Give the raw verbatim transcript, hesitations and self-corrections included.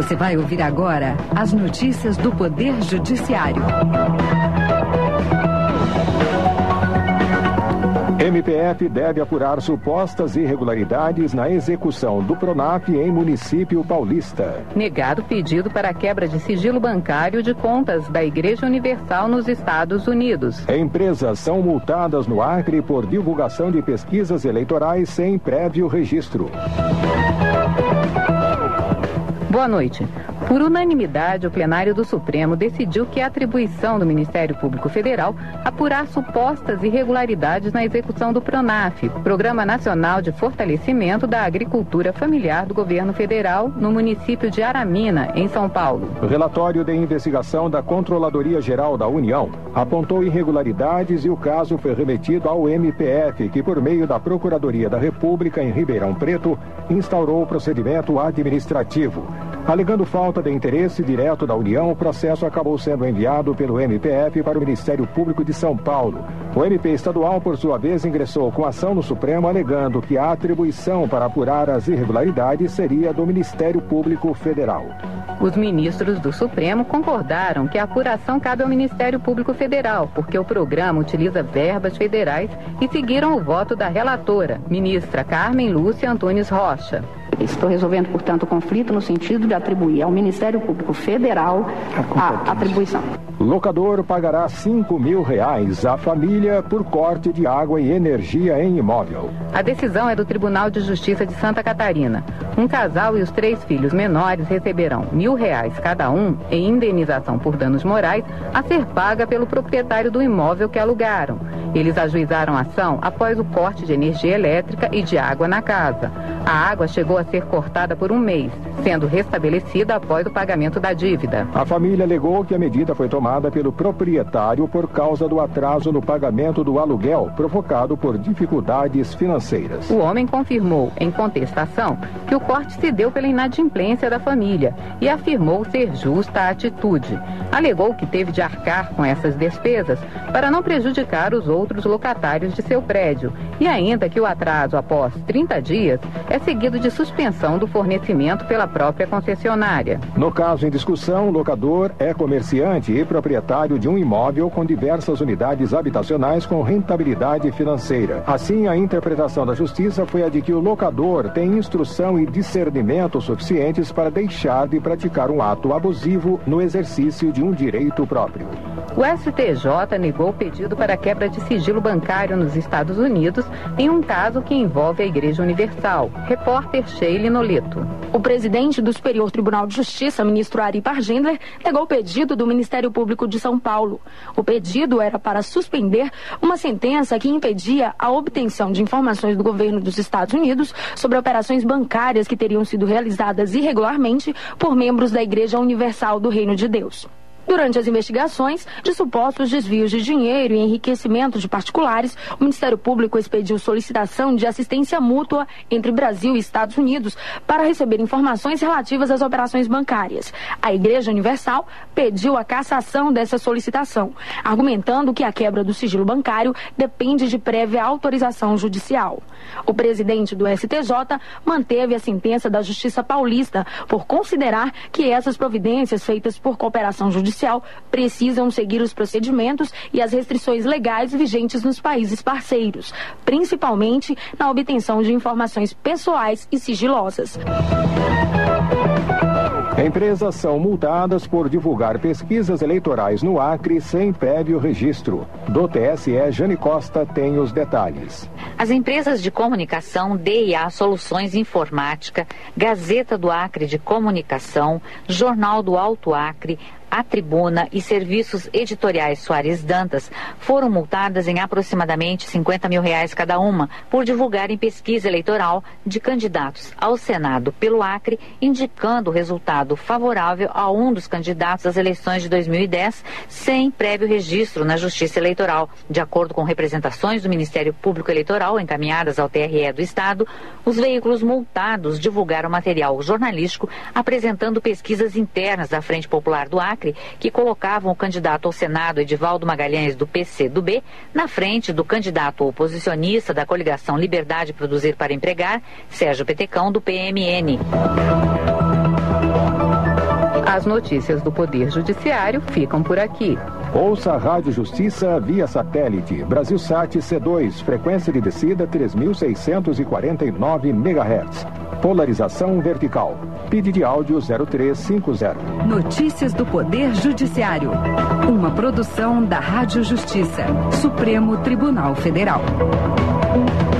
Você vai ouvir agora as notícias do Poder Judiciário. M P F deve apurar supostas irregularidades na execução do PRONAF em município paulista. Negado pedido para quebra de sigilo bancário de contas da Igreja Universal nos Estados Unidos. Empresas são multadas no Acre por divulgação de pesquisas eleitorais sem prévio registro. Boa noite. Por unanimidade, o plenário do Supremo decidiu que a atribuição do Ministério Público Federal apurar supostas irregularidades na execução do PRONAF, Programa Nacional de Fortalecimento da Agricultura Familiar do Governo Federal, no município de Aramina, em São Paulo. O relatório de investigação da Controladoria Geral da União apontou irregularidades e o caso foi remetido ao M P F, que, por meio da Procuradoria da República em Ribeirão Preto, instaurou o procedimento administrativo. Alegando falta de interesse direto da União, o processo acabou sendo enviado pelo M P F para o Ministério Público de São Paulo. O M P estadual, por sua vez, ingressou com ação no Supremo, alegando que a atribuição para apurar as irregularidades seria do Ministério Público Federal. Os ministros do Supremo concordaram que a apuração cabe ao Ministério Público Federal, porque o programa utiliza verbas federais, e seguiram o voto da relatora, ministra Carmen Lúcia Antunes Rocha. Estou resolvendo, portanto, o conflito no sentido de atribuir ao Ministério Público Federal a atribuição. Locador pagará cinco mil reais à família por corte de água e energia em imóvel. A decisão é do Tribunal de Justiça de Santa Catarina. Um casal e os três filhos menores receberão mil reais cada um em indenização por danos morais a ser paga pelo proprietário do imóvel que alugaram. Eles ajuizaram a ação após o corte de energia elétrica e de água na casa. A água chegou a ser cortada por um mês, sendo restabelecida após o pagamento da dívida. A família alegou que a medida foi tomada pelo proprietário por causa do atraso no pagamento do aluguel provocado por dificuldades financeiras. O homem confirmou, em contestação, que o corte se deu pela inadimplência da família e afirmou ser justa a atitude. Alegou que teve de arcar com essas despesas para não prejudicar os outros locatários de seu prédio e ainda que o atraso após trinta dias é seguido de suspensão do fornecimento pela própria concessionária. No caso em discussão, o locador é comerciante e proprietário de um imóvel com diversas unidades habitacionais com rentabilidade financeira. Assim, a interpretação da Justiça foi a de que o locador tem instrução e discernimento suficientes para deixar de praticar um ato abusivo no exercício de um direito próprio. O S T J negou o pedido para quebra de sigilo bancário nos Estados Unidos em um caso que envolve a Igreja Universal. Repórter Sheila Noleto. O presidente do Superior Tribunal de Justiça, ministro Ari Pargendler, negou o pedido do Ministério Público de São Paulo. O pedido era para suspender uma sentença que impedia a obtenção de informações do governo dos Estados Unidos sobre operações bancárias que teriam sido realizadas irregularmente por membros da Igreja Universal do Reino de Deus. Durante as investigações de supostos desvios de dinheiro e enriquecimento de particulares, o Ministério Público expediu solicitação de assistência mútua entre Brasil e Estados Unidos para receber informações relativas às operações bancárias. A Igreja Universal pediu a cassação dessa solicitação, argumentando que a quebra do sigilo bancário depende de prévia autorização judicial. O presidente do S T J manteve a sentença da Justiça Paulista por considerar que essas providências feitas por cooperação judicial precisam seguir os procedimentos e as restrições legais vigentes nos países parceiros, principalmente na obtenção de informações pessoais e sigilosas. Empresas são multadas por divulgar pesquisas eleitorais no Acre sem prévio registro. Do T S E, Jane Costa tem os detalhes. As empresas de comunicação D e A Soluções Informática, Gazeta do Acre de Comunicação, Jornal do Alto Acre, A Tribuna e Serviços Editoriais Soares Dantas foram multadas em aproximadamente cinquenta mil reais cada uma por divulgarem pesquisa eleitoral de candidatos ao Senado pelo Acre, indicando o resultado favorável a um dos candidatos às eleições de dois mil e dez, sem prévio registro na Justiça Eleitoral. De acordo com representações do Ministério Público Eleitoral encaminhadas ao T R E do Estado, os veículos multados divulgaram material jornalístico apresentando pesquisas internas da Frente Popular do Acre, que colocavam o candidato ao Senado, Edivaldo Magalhães, do P C do B, na frente do candidato oposicionista da coligação Liberdade Produzir para Empregar, Sérgio Petecão, do P M N. As notícias do Poder Judiciário ficam por aqui. Ouça a Rádio Justiça via satélite. Brasilsat C dois, frequência de descida três mil seiscentos e quarenta e nove megahertz. Polarização vertical. P I D de áudio zero três cinco zero. Notícias do Poder Judiciário. Uma produção da Rádio Justiça. Supremo Tribunal Federal.